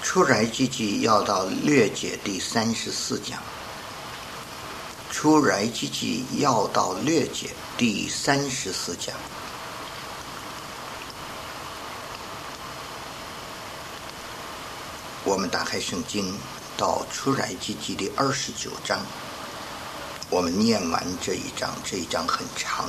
出埃及记要到略解第34讲。出埃及记要到略解第34讲。我们打开圣经到出埃及记第29章，我们念完这一章，这一章很长，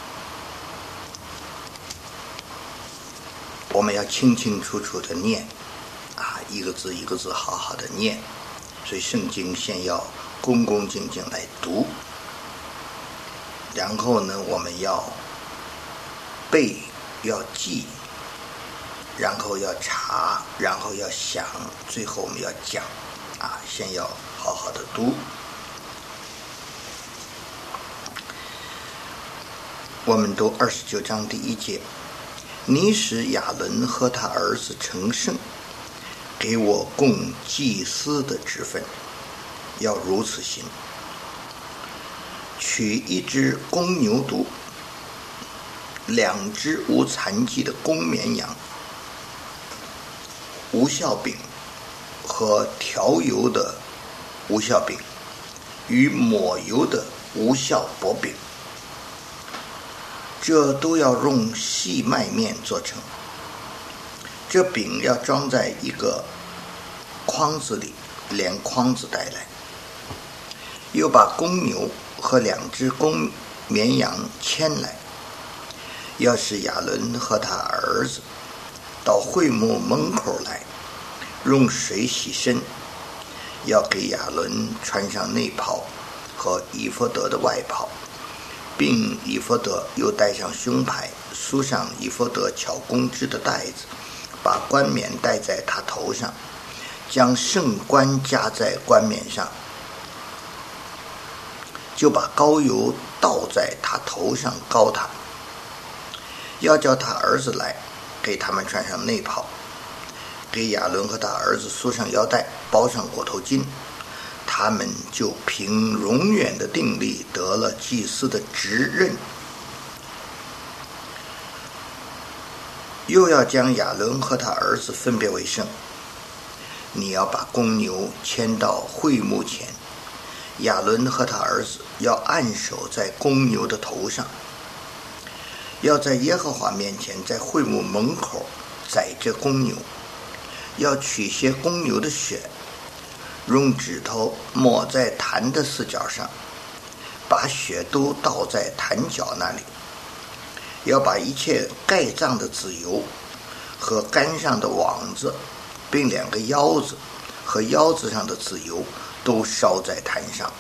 我们要清清楚楚的念一个字一个字好好的念。所以圣经先要恭恭敬敬来读，然后呢我们要背，要记，然后要查，然后要想，最后我们要讲先要好好的读。我们读29章第1节，你使亚伦和他儿子成圣，给我供祭司的职分，要如此行。取一只公牛犊，2只无残疾的公绵羊，无酵饼和调油的无酵饼，与抹油的无酵薄饼，这都要用细麦面做成。这饼要装在一个筐子里，连筐子带来。又把公牛和2只公绵羊牵来，要使亚伦和他儿子到会幕门口来，用水洗身，要给亚伦穿上内袍和以弗得的外袍，并以弗得又戴上胸牌，束上以弗得巧工织的带子，把冠冕戴在他头上，将圣冠加在冠冕上，就把膏油倒在他头上膏他。要叫他儿子来，给他们穿上内袍，给亚伦和他儿子束上腰带，包上裹头巾，他们就凭永远的定力得了祭司的职任。又要将亚伦和他儿子分别为圣，你要把公牛牵到会幕前，亚伦和他儿子要按手在公牛的头上，要在耶和华面前在会幕门口宰这公牛，要取些公牛的血，用指头抹在坛的四角上，把血都倒在坛角那里。要把一切盖脏的脂油和杆上的网子，并2个腰子和腰子上的脂油都烧在坛上。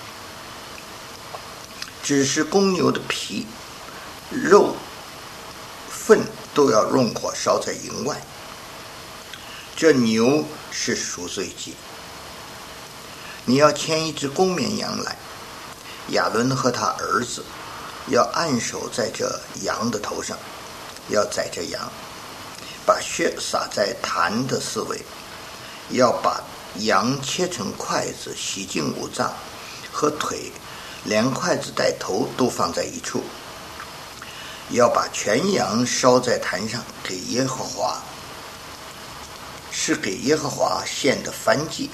只是公牛的皮、肉、粪都要用火烧在营外。这牛是赎罪祭。你要牵一只公绵羊来，亚伦和他儿子要按手在这羊的头上，要宰这羊，把血洒在坛的四围，要把羊切成筷子，洗净五脏和腿，连筷子带头都放在一处。要把全羊烧在坛上，给耶和华，是给耶和华献的燔祭，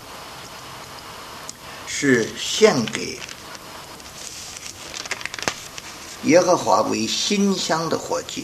是献给耶和华为馨香的火祭。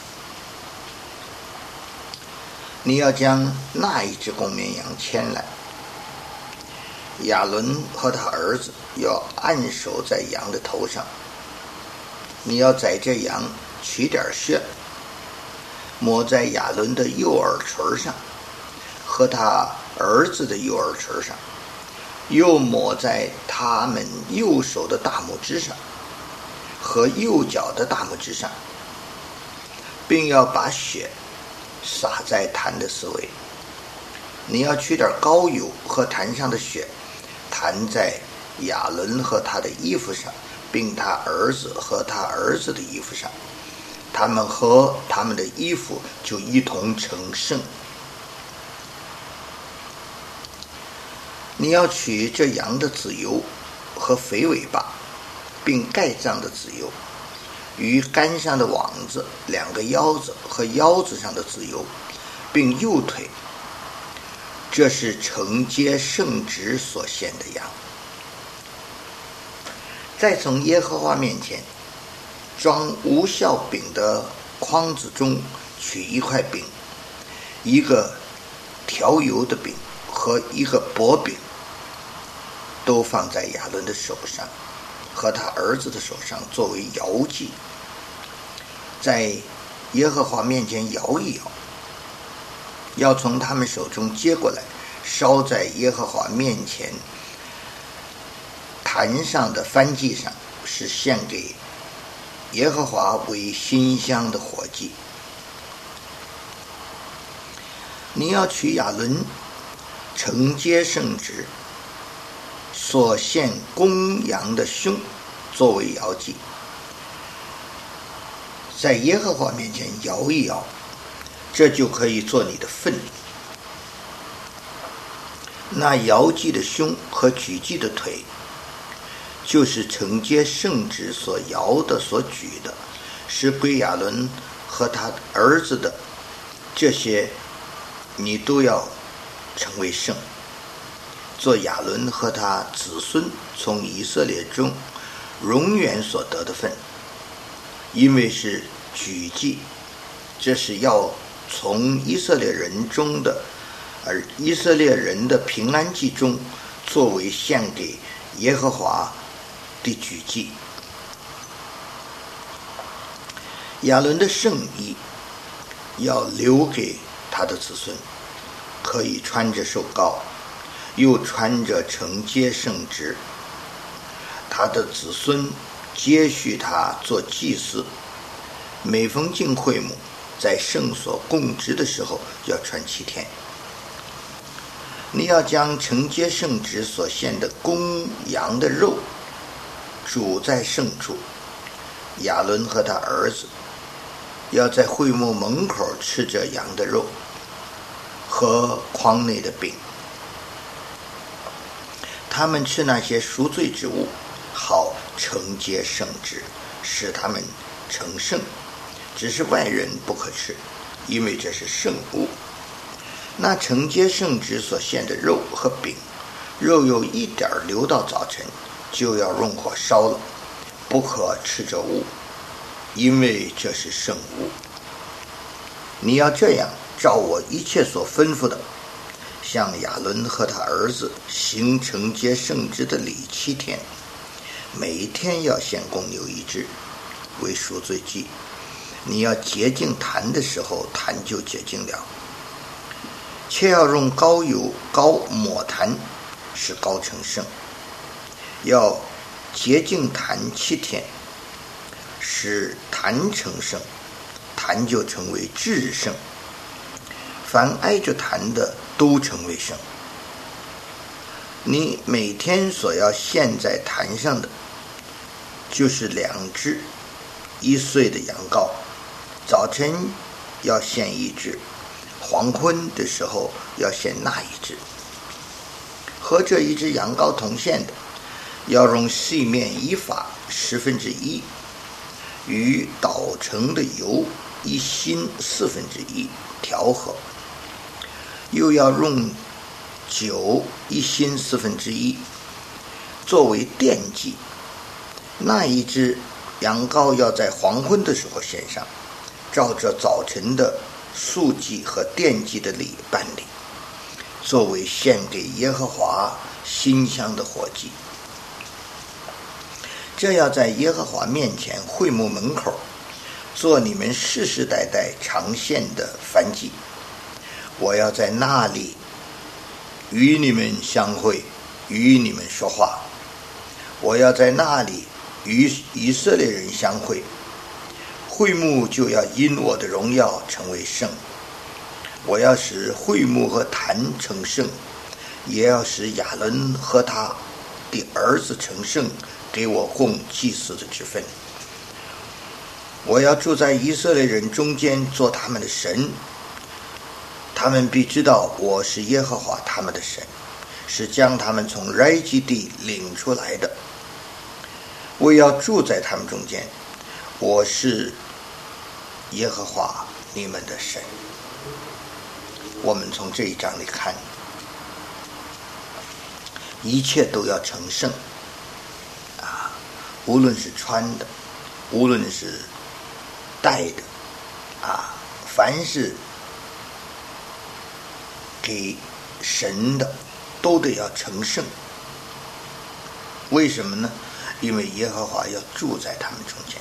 你要将那一只公绵羊牵来，亚伦和他儿子要按手在羊的头上。你要宰这羊，取点血，抹在亚伦的右耳垂上和他儿子的右耳垂上，又抹在他们右手的大拇指上和右脚的大拇指上，并要把血洒在坛的四围。你要取点膏油和坛上的血，弹在亚伦和他的衣服上，并他儿子和他儿子的衣服上，他们和他们的衣服就一同成圣。你要取这羊的脂油和肥尾巴，并盖脏的脂油，与杆上的网子、2个腰子和腰子上的脂油，并右腿这是承接圣职所献的羊。再从耶和华面前装无酵饼的筐子中取一块饼，一个调油的饼和一个薄饼，都放在亚伦的手上和他儿子的手上，作为摇祭，在耶和华面前摇一摇，要从他们手中接过来，烧在耶和华面前坛上的燔祭上，是献给耶和华为馨香的火祭。你要取亚伦承接圣职所献公羊的胸作为摇祭，在耶和华面前摇一摇，这就可以做你的份。那摇祭的胸和举祭的腿，就是承接圣职所摇的所举的，是归亚伦和他儿子的，这些你都要成为圣，做亚伦和他子孙从以色列中永远所得的份。因为是举祭，这是要从以色列人中的以色列人的平安祭中作为献给耶和华的举祭。亚伦的圣衣要留给他的子孙，可以穿着受膏，又穿着承接圣职。他的子孙接续他做祭司，每逢进会幕，在圣所供职的时候要穿7天。你要将承接圣职所献的公羊的肉煮在圣处，亚伦和他儿子要在会幕门口吃着羊的肉和筐内的饼，他们吃那些赎罪之物，好承接圣职，使他们成圣。只是外人不可吃，因为这是圣物。那承接圣职所献的肉和饼，肉有一点留到早晨，就要用火烧了，不可吃这物，因为这是圣物。你要这样照我一切所吩咐的，向亚伦和他儿子行承接圣职的礼7天，每一天要献公牛1只为赎罪祭。你要洁净坛的时候，坛就洁净了。且要用膏油膏抹坛，使膏成圣。要洁净坛7天，使坛成圣，坛就成为至圣。凡挨着坛的都成为圣。你每天所要献在坛上的，就是2只1岁的羊羔，早晨要献1只，黄昏的时候要献那1只。和这1只羊羔同献的，要用细面1法1/10，与捣成的油1hin1/4调和，又要用酒1hin1/4，作为奠祭。那1只羊羔要在黄昏的时候献上，照着早晨的素祭和奠祭的礼办理，作为献给耶和华馨香的火祭。这要在耶和华面前会幕门口做你们世世代代常献的燔祭。我要在那里与你们相会，与你们说话。我要在那里与以色列人相会，会幕就要因我的荣耀成为圣。我要使会幕和坛成圣，也要使亚伦和他的儿子成圣，给我供祭司的职分。我要住在以色列人中间，做他们的神，他们必知道我是耶和华他们的神，是将他们从埃及地领出来的。我要住在他们中间，我是耶和华你们的神。我们从这一章里看， 一切都要成圣啊，无论是穿的，无论是戴的啊，凡是给神的都得要成圣。为什么呢？因为耶和华要住在他们中间，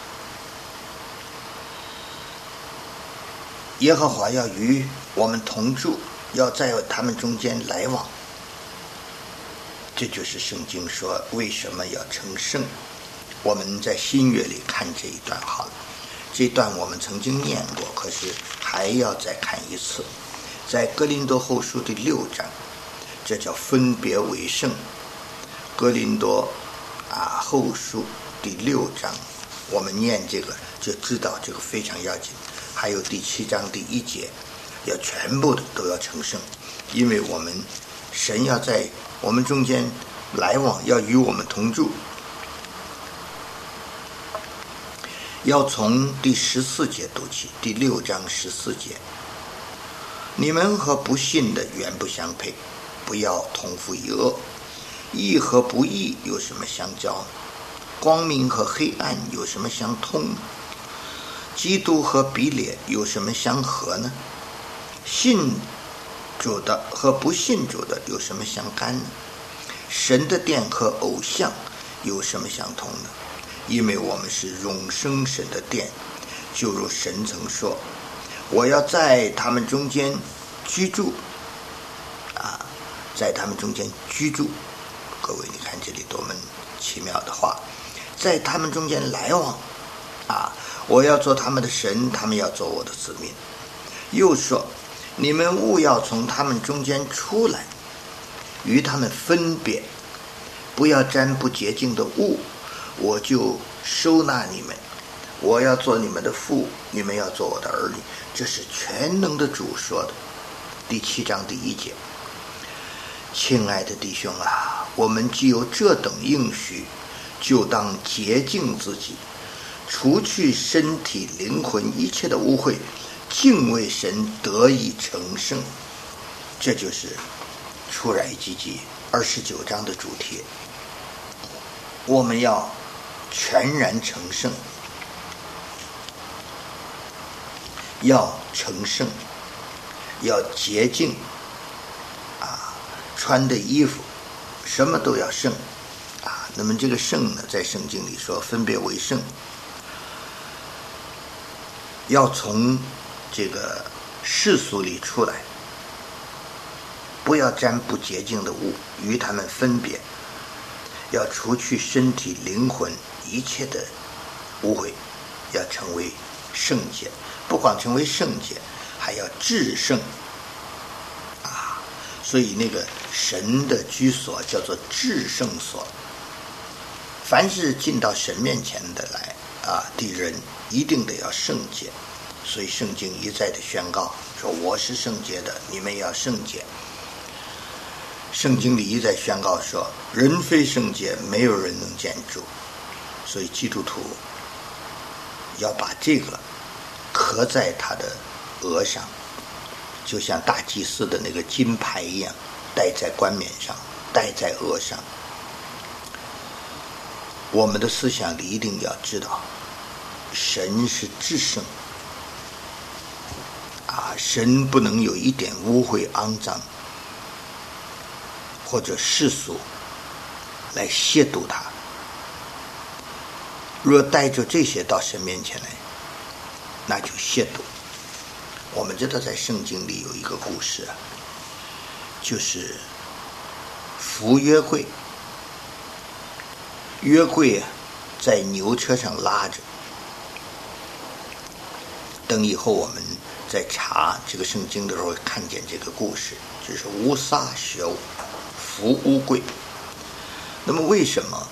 耶和华要与我们同住，要在他们中间来往。这就是圣经说为什么要成圣。我们在新约里看这一段好了，这段我们曾经念过，可是还要再看一次。在哥林多后书第6章，这叫分别为圣。哥林多后书第6章，我们念这个就知道这个非常要紧。还有第7章第1节，要全部的都要成圣，因为我们神要在我们中间来往，要与我们同住。要从第14节读起，第6章14节，你们和不信的原不相配，不要同父一轭。义和不义有什么相交呢？光明和黑暗有什么相通呢？基督和比列有什么相合呢？信主的和不信主的有什么相干呢？神的殿和偶像有什么相同呢？因为我们是永生神的殿，就如神曾说，我要在他们中间居住在他们中间居住。各位，你看这里多么奇妙的话，在他们中间来往我要做他们的神，他们要做我的子民。又说，你们务要从他们中间出来，与他们分别，不要沾不洁净的物，我就收纳你们。我要做你们的父，你们要做我的儿女。这是全能的主说的。第7章第1节。亲爱的弟兄我们既有这等应许，就当洁净自己，除去身体灵魂一切的污秽，敬畏神，得以成圣。这就是出埃及记29章的主题。我们要全然成圣，要成圣，要洁净穿的衣服什么都要圣那么这个圣呢，在圣经里说分别为圣，要从这个世俗里出来，不要沾不洁净的物，与他们分别，要除去身体灵魂一切的污秽，要成为圣洁。不光成为圣洁，还要至圣所以那个神的居所叫做至圣所。凡是进到神面前的来的人，一定得要圣洁。所以圣经一再的宣告说，我是圣洁的，你们要圣洁。圣经里一再宣告说，人非圣洁，没有人能见主。所以基督徒要把这个刻在他的额上，就像大祭司的那个金牌一样，戴在冠冕上，戴在额上。我们的思想里一定要知道，神是至圣神不能有一点污秽肮脏或者世俗来亵渎他。若带着这些到神面前来，那就亵渎。我们知道在圣经里有一个故事就是扶约柜。约柜在牛车上拉着，等以后我们在查这个圣经的时候看见这个故事，就是乌撒学扶乌柜。那么为什么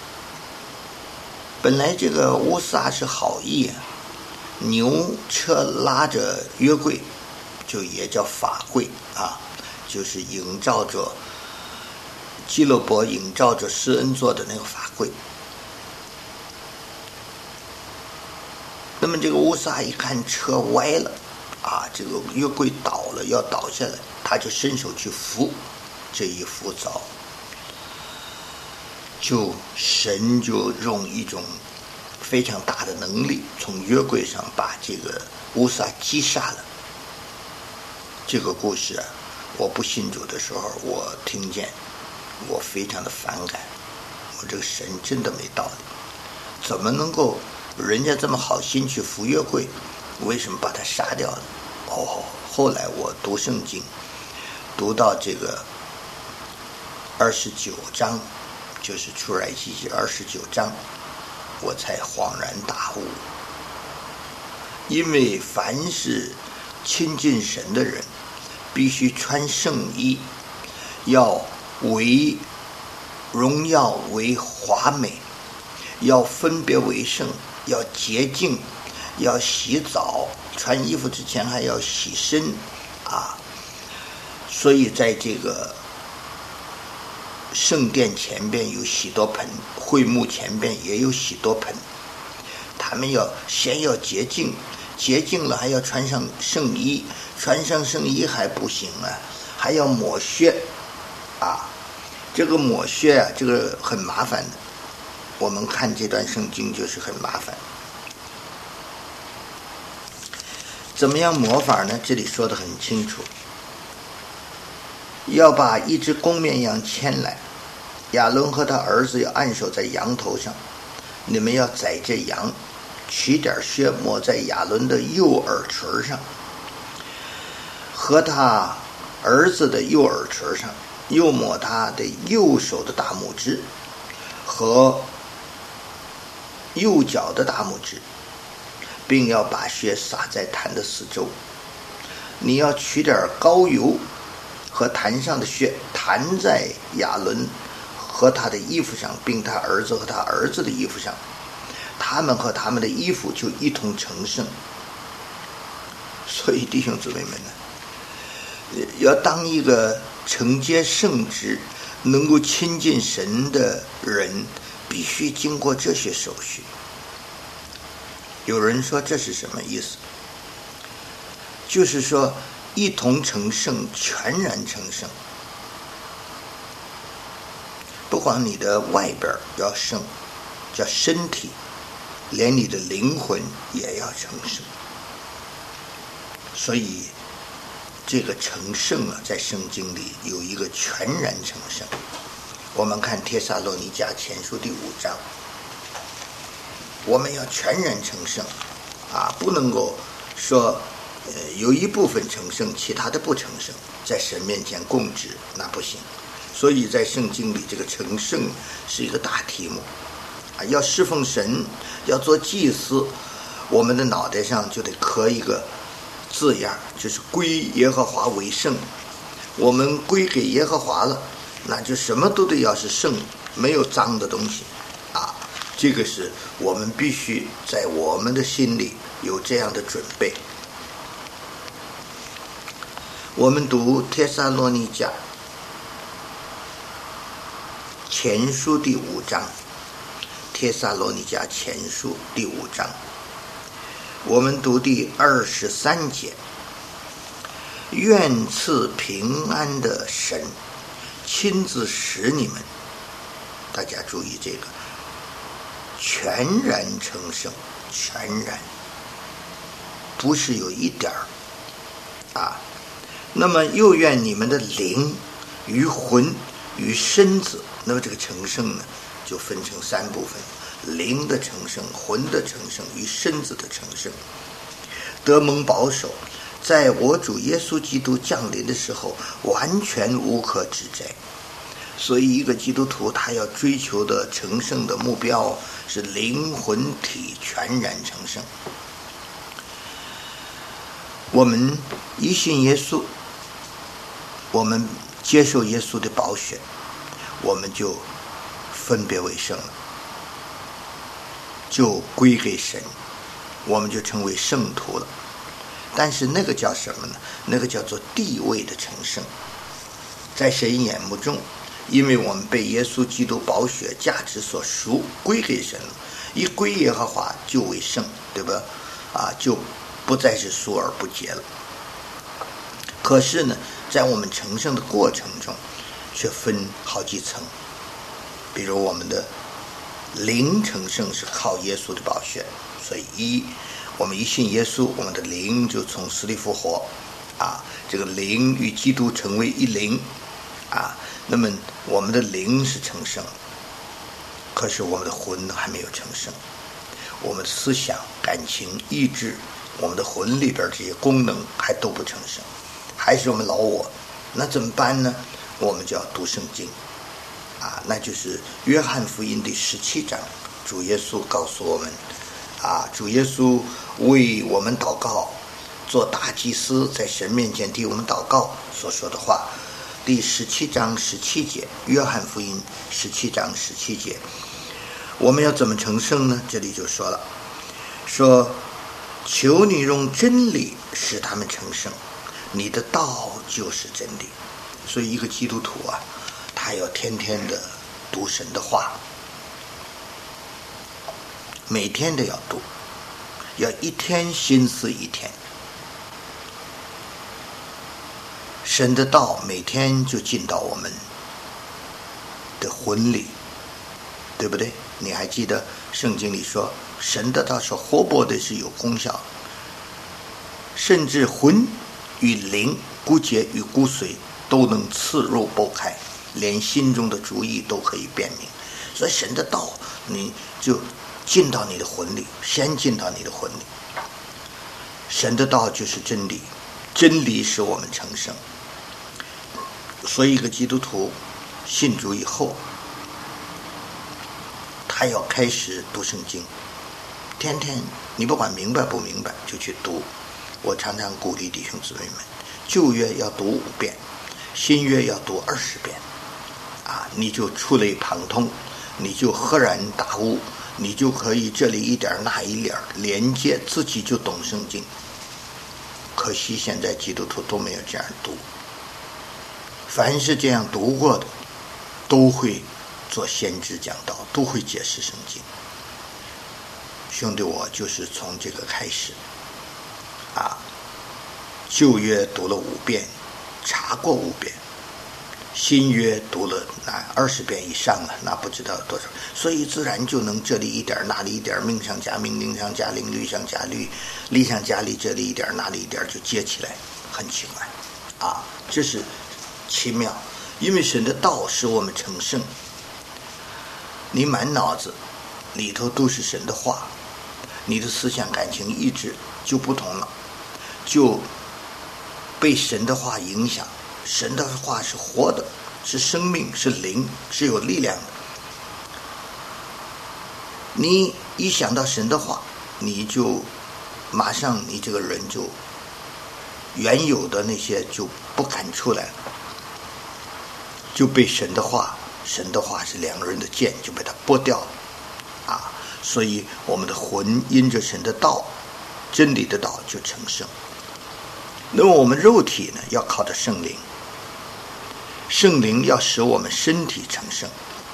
本来这个乌撒是好意牛车拉着约柜，就也叫法柜就是映照着基罗伯映照着施恩座的那个法柜。那么这个乌撒一看车歪了这个约柜倒了，要倒下来，他就伸手去扶，这一扶早神就用一种非常大的能力，从约柜上把这个乌撒击杀了。这个故事啊，我不信主的时候，我听见，我非常的反感。我这个神真的没道理，怎么能够人家这么好心去扶约柜，为什么把他杀掉了？后来我读圣经，读到这个29章，就是出埃及记29章，我才恍然大悟。因为凡是亲近神的人，必须穿圣衣，要为荣耀为华美，要分别为圣，要洁净，要洗澡，穿衣服之前还要洗身啊。所以在这个圣殿前边有许多盆，会幕前边也有许多盆，他们先要洁净，洁净了还要穿上圣衣，穿上圣衣还不行啊，还要抹血啊。这个抹血啊，这个很麻烦的。我们看这段圣经就是很麻烦。怎么样抹法呢？这里说得很清楚，要把一只公绵羊牵来，亚伦和他儿子要按手在羊头上，你们要宰这羊，取点血抹在亚伦的右耳垂上和他儿子的右耳垂上，又抹他的右手的大拇指和右脚的大拇指，并要把血洒在坛的四周。你要取点膏油和坛上的血弹在亚伦和他的衣服上，并他儿子和他儿子的衣服上，他们和他们的衣服就一同成圣。所以弟兄姊妹们呢，要当一个承接圣职能够亲近神的人，必须经过这些手续。有人说这是什么意思？就是说一同成圣，全然成圣，不光你的外边要圣，叫身体，连你的灵魂也要成圣。所以这个成圣啊，在圣经里有一个全然成圣。我们看帖撒罗尼迦前书第5章，我们要全然成圣啊，不能够说有一部分成圣，其他的不成圣，在神面前供职，那不行。所以在圣经里，这个成圣是一个大题目啊，要侍奉神，要做祭司，我们的脑袋上就得刻一个字样，就是归耶和华为圣。我们归给耶和华了，那就什么都得要是圣，没有脏的东西啊。这个是我们必须在我们的心里有这样的准备。我们读帖撒罗尼迦前书第5章，帖撒罗尼迦前书第5章，我们读第23节，愿赐平安的神亲自使你们，大家注意这个全然成圣，全然，不是有一点啊。那么又愿你们的灵与魂与身子，那么这个成圣呢，就分成3部分：灵的成圣、魂的成圣与身子的成圣，得蒙保守，在我主耶稣基督降临的时候，完全无可指摘。所以一个基督徒他要追求的成圣的目标是灵魂体全然成圣。我们一信耶稣，我们接受耶稣的宝血，我们就分别为圣了，就归给神，我们就成为圣徒了。但是那个叫什么呢？那个叫做地位的成圣。在神眼目中，因为我们被耶稣基督宝血价值所赎，归给神了，一归耶和华就为圣，对吧？就不再是疏而不洁了。可是呢，在我们成圣的过程中，却分好几层。 比如我们的灵成圣是靠耶稣的宝血，所以我们一信耶稣，我们的灵就从死里复活啊，这个灵与基督成为一灵啊，那么我们的灵是成圣，可是我们的魂还没有成圣，我们的思想、感情、意志，我们的魂里边这些功能还都不成圣，还是我们老我。那怎么办呢？我们就要读圣经啊，那就是约翰福音第17章，主耶稣告诉我们啊，主耶稣为我们祷告，做大祭司，在神面前替我们祷告所说的话，第17章17节，约翰福音17章17节，我们要怎么成圣呢？这里就说了，说求你用真理使他们成圣，你的道就是真理。所以一个基督徒啊，他要天天的读神的话，每天都要读，要一天心思一天。神的道每天就进到我们的魂里，对不对？你还记得圣经里说，神的道是活泼的，是有功效，甚至魂与灵、骨节与骨髓都能刺入剥开，连心中的主意都可以辨明。所以神的道你就进到你的魂里，先进到你的魂里。神的道就是真理，真理使我们成圣。所以一个基督徒信主以后，他要开始读圣经，天天你不管明白不明白就去读。我常常鼓励弟兄姊妹们，旧约要读5遍，新约要读20遍啊，你就触类旁通，你就赫然大悟，你就可以这里一点那一点连接，自己就懂圣经。可惜现在基督徒都没有这样读，凡是这样读过的都会做先知讲道，都会解释圣经。兄弟，我就是从这个开始啊，旧约读了5遍，查过5遍，新约读了20遍以上了，那不知道多少，所以自然就能这里一点那里一点，命上加命，令上加令，律上加律，例上加例，这里一点那里一点就接起来，很奇怪啊，这是奇妙。因为神的道使我们成圣，你满脑子里头都是神的话，你的思想、感情、意志就不同了，就被神的话影响。神的话是活的，是生命，是灵，是有力量的。你一想到神的话，你就马上你这个人就原有的那些就不敢出来了，就被神的话是2个人的剑，就被它剥掉了啊！所以我们的魂因着神的道，真理的道就成圣。那么我们肉体呢，要靠着圣灵，圣灵要使我们身体成圣，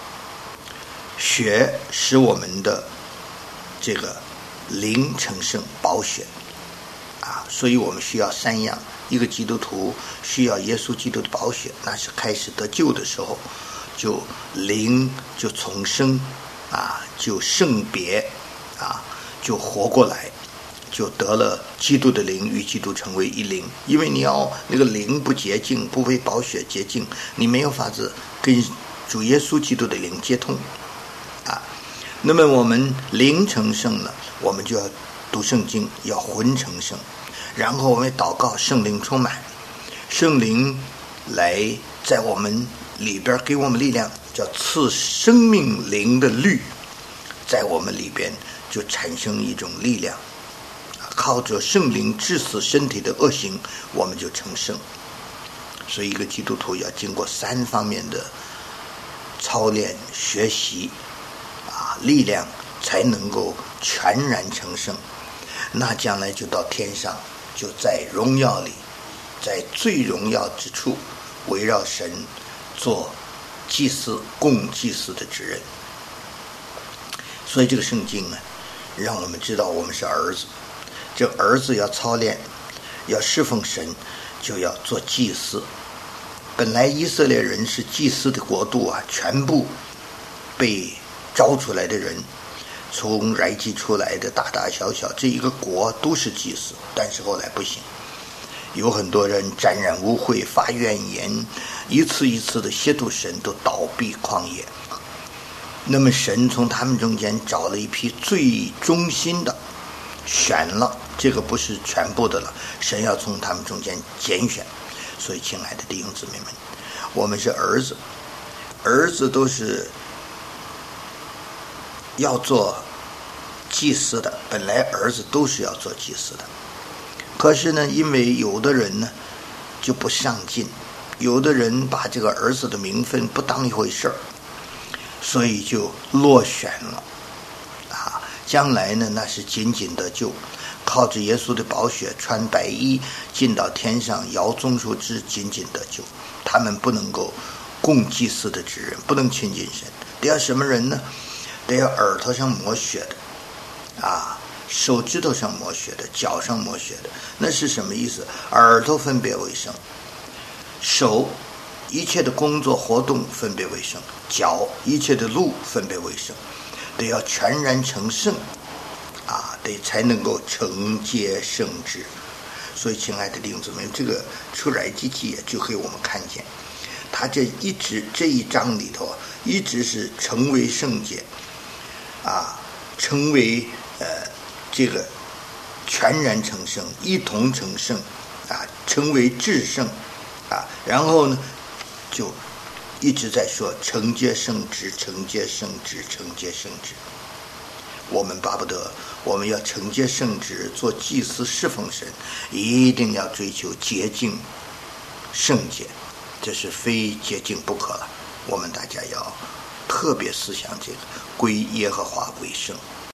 血使我们的这个灵成圣，宝血啊！所以我们需要3样。一个基督徒需要耶稣基督的宝血，那是开始得救的时候，就灵就重生啊，就圣别啊，就活过来，就得了基督的灵，与基督成为一灵。因为你要那个灵不洁净，不被宝血洁净，你没有法子跟主耶稣基督的灵接通啊。那么我们灵成圣了，我们就要读圣经，要魂成圣，然后我们祷告圣灵充满，圣灵来在我们里边给我们力量，叫赐生命灵的律，在我们里边就产生一种力量，靠着圣灵治死身体的恶行，我们就成圣。所以一个基督徒要经过3方面的操练学习啊，力量才能够全然成圣。那将来就到天上，就在荣耀里，在最荣耀之处围绕神做祭司，供祭司的职任。所以这个圣经呢，让我们知道我们是儿子，这儿子要操练，要侍奉神，就要做祭司。本来以色列人是祭司的国度啊，全部被招出来的人，从埃及出来的大大小小，这一个国都是祭司，但是后来不行，有很多人沾染污秽，发怨言，一次一次的亵渎神，都倒闭旷野。那么神从他们中间找了一批最忠心的，选了，这个不是全部的了，神要从他们中间拣选。所以亲爱的弟兄姊妹们，我们是儿子，儿子都是要做祭司的，本来儿子都是要做祭司的，可是呢，因为有的人呢就不上进，有的人把这个儿子的名分不当一回事儿，所以就落选了啊！将来呢，那是仅仅得救，靠着耶稣的宝血，穿白衣进到天上，摇棕树枝，仅仅得救。他们不能够供祭司的职任，不能亲近神。得要什么人呢？得要耳朵上抹血的啊，手指头上抹血的，脚上抹血的。那是什么意思？耳朵分别为圣，手一切的工作活动分别为圣，脚一切的路分别为圣，得要全然成圣啊，得才能够承接圣职。所以亲爱的弟兄姊妹，这个出埃及记就给我们看见，他这一章里头一直是成为圣洁啊，成为这个全然成圣，一同成圣啊，成为至圣啊，然后呢就一直在说承接圣职，承接圣职，承接圣职。我们巴不得我们要承接圣职，做祭司侍奉神，一定要追求洁净圣洁，这是非洁净不可了。我们大家要特别思想这个，归耶和华为圣。